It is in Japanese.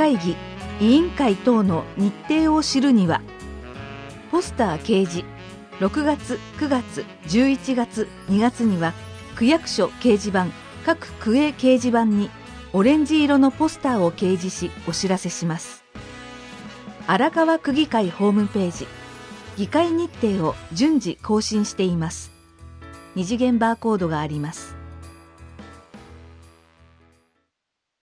会議、委員会等の日程を知るには、ポスター掲示、6月、9月、11月、2月には区役所掲示板、各区営掲示板にオレンジ色のポスターを掲示しお知らせします。荒川区議会ホームページ、議会日程を順次更新しています。二次元バーコードがあります。